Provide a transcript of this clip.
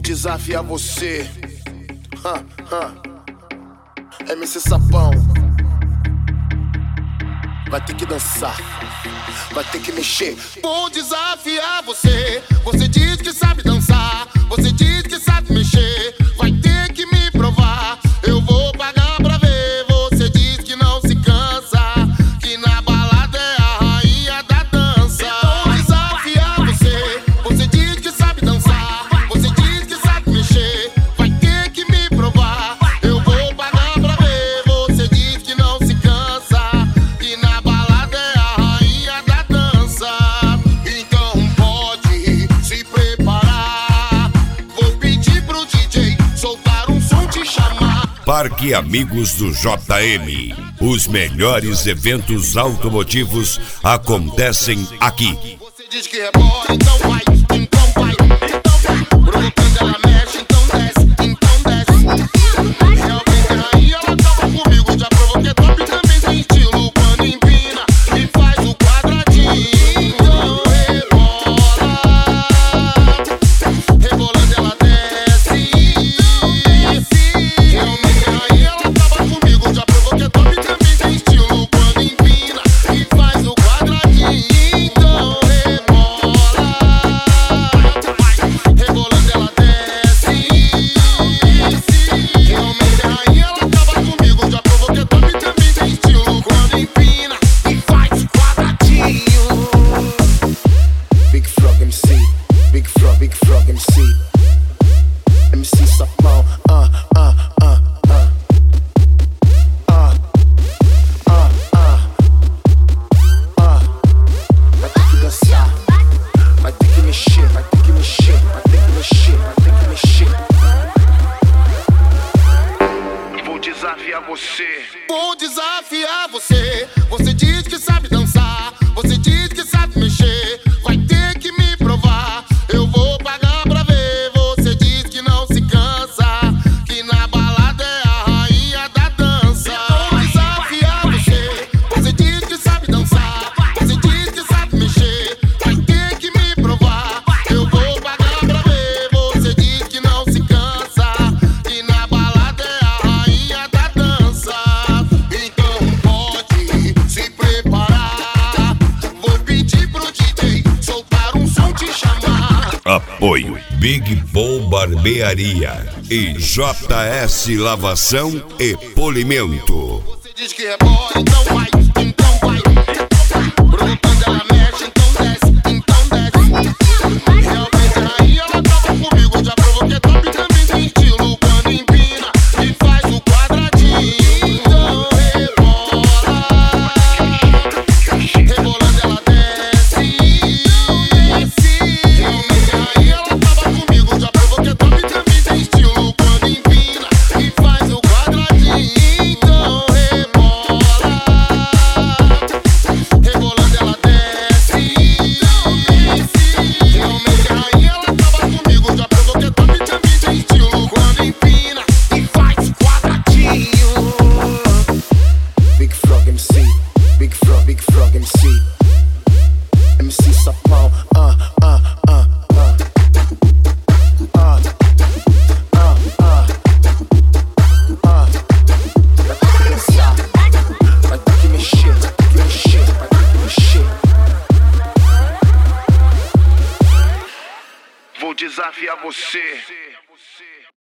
desafiar você. MC Sapão. Vai ter que dançar, vai ter que mexer. Vou desafiar você. Você diz que sabe dançar, você diz que sabe mexer. Vai ter que me provar, eu vou pagar pra ver. Você diz que não se cansa, que na balada é a rainha da dança. Vou desafiar você. Você diz que sabe dançar, você diz que sabe mexer. Vai ter que me provar, eu vou pagar pra ver. Você diz que não se cansa, que na balada é a rainha da dança. Então pode se preparar, vou pedir pro DJ soltar um som, te chamar. Parque Amigos do JM. Os melhores eventos automotivos acontecem aqui. Você diz que rebola, então vai, então vai, então vai. Provocando ela mexe, então desce, então desce. Realmente aí ela tava comigo, já provoquei top também sem estilo. Quando empina e faz o quadradinho, então rebola. Rebolando ela desce, realmente aí ela tava comigo, já provoquei top também sem estilo. Quando empina e faz o quadradinho, então rebolando ela desce. Realmente aí ela tava comigo, já provoquei top também sem estilo. Quando empina e faz quadradinho. Big Frog MC, Big Frog MC, MC Sapão. Vai ter que dançar, vai ter que mexer, vai ter que mexer, vai ter que mexer, vai ter que mexer. Vou desafiar você. Vou desafiar você. Você diz que sabe dançar, você diz que sabe mexer. Vai ter que me provar, eu vou pagar pra ver. Você diz que não se cansa, que na balada é a rainha da dança. Vou desafiar você. Você diz que sabe dançar, você diz que sabe mexer. Vai ter que me provar, eu vou pagar pra ver. Você diz que não se cansa, que na balada é a rainha da dança. Então pode se preparar, vou pedir pro DJ soltar um som, te chamar. Apoio Big Bull Barbearia e JS Lavação e Polimento. Você diz que rebola, então vai, então vai, então vai. Provocando ela mexe, então desce, então desce. Realmente aí ela tava comigo, já provoquei top também sem estilo. Quando empina e faz o quadradinho, então rebola. Rebolando ela desce. Realmente aí ela tava comigo, já provoquei top também sem estilo. Quando empina e faz o quadradinho, então rebola. Rebolando ela desce. Realmente aí ela tava comigo, já provoquei top também sem estilo. Quando empina e faz quadradinho. Big Frog MC, Big Frog MC, MC Sapão. Vai ter que dançar, vai ter que mexer, vai ter que mexer, vai ter que mexer. Vou desafiar você.